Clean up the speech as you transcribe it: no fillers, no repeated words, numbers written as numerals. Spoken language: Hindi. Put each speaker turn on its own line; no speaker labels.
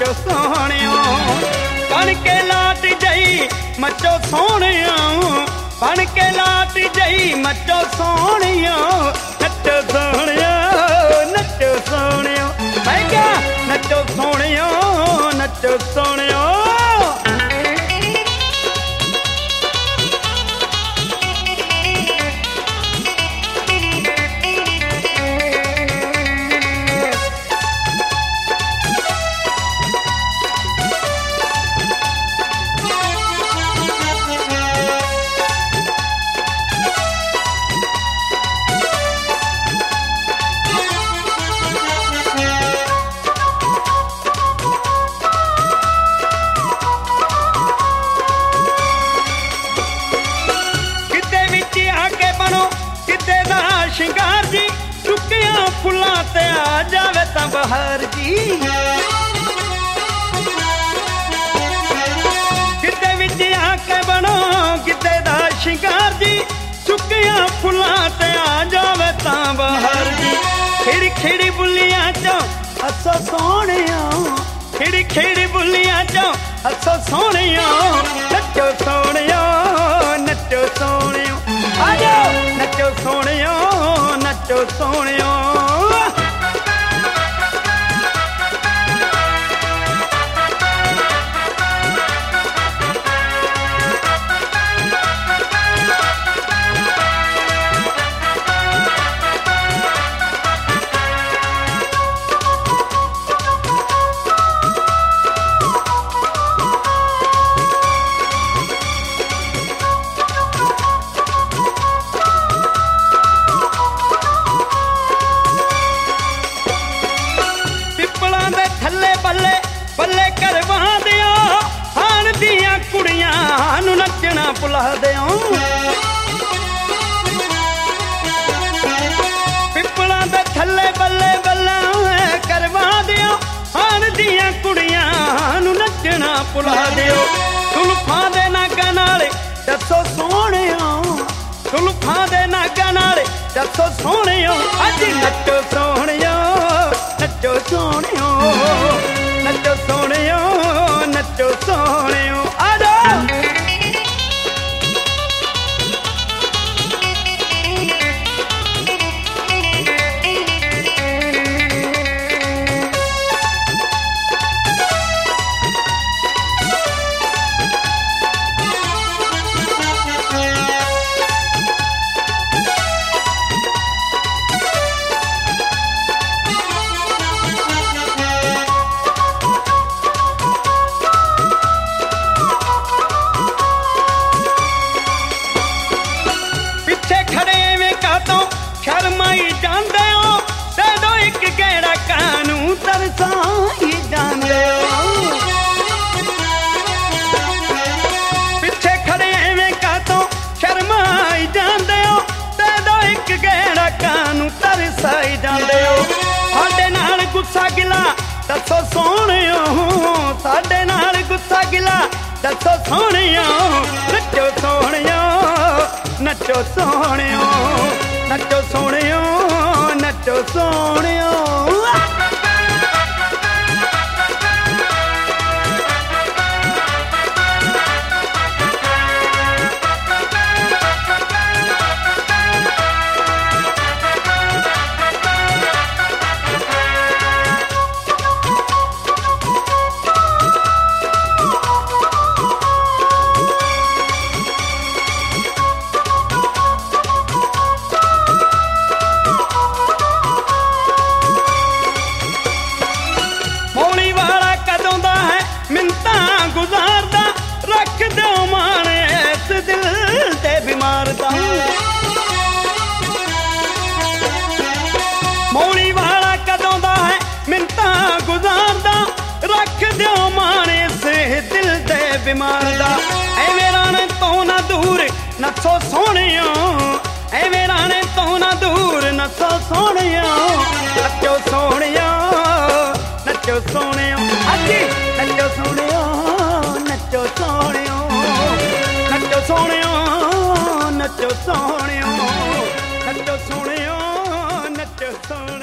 नचो सोहणियो बन के लाट जई मचो सोहणियो बन के लाट जई मचो सोहणियो नचो सोहणियो नचो सोहणियो मैं क्या नचो सोहणियो नचो सोहणियो शिंगार जी चुकिया फुला ते आ जावे ता बहार जी किते विच आके बनो किते दा शिंगार जी चुकिया फुला ते आ जावे ता बहार जी खिड़ी खिड़ी बुलियां चो हसो सोहणिया खिड़ी खिड़ी बुलियां चो हसो सोहणिया नचो सोहणिया नचो सोहणियो आ जाओ नचो सोहणियो नचो सोहणियो बल्ले करवा दियो हान दियां कुड़ियां नू नचना भुला दियो पिपला दे थल्ले बल्ले बल्ला करवा दियो हान दियां कुड़ियां नू नचना भुला दियो सुल्फां दे नागां नाल दसो सोहणियो सुल्फां दे नागां नाल दसो सोहणियो अज नचो सोहणियो नचो सोहणियो नचो सोहणियो नचो सोहणियो आ जाओ शर्माई जांदे हो दे दो एक गेड़ा कानू तरसाई जांदे हो पिछे खड़े एवें का तो शर्माई जांदे हो दे दो एक गेड़ा कानू तरसाई जांदे हो साडे नाल गुस्सा गिला दसो सोहणियो साडे नाल गुस्सा गिला दसो सोहणियो नचो सोहणियो नचो सोहणियो नचो सोहणियो नचो सोहणियो गुजारदा रख दो माने इस दिल ते बीमार दा मौली वाला कदों दा है मिन्ता गुजारदा रख दो माने इस दिल ते बीमार दा एवें राणे तो ना दूर नचो सोहणियो एवें राणे तो ना दूर नचो सोहणियो नचो सोहणियो नचो सोहणियो अजी नचो सोहणियो नचो सोहणियो नचो सोहणियो नचो सोहणियो नचो सोहणियो नचो सोहणियो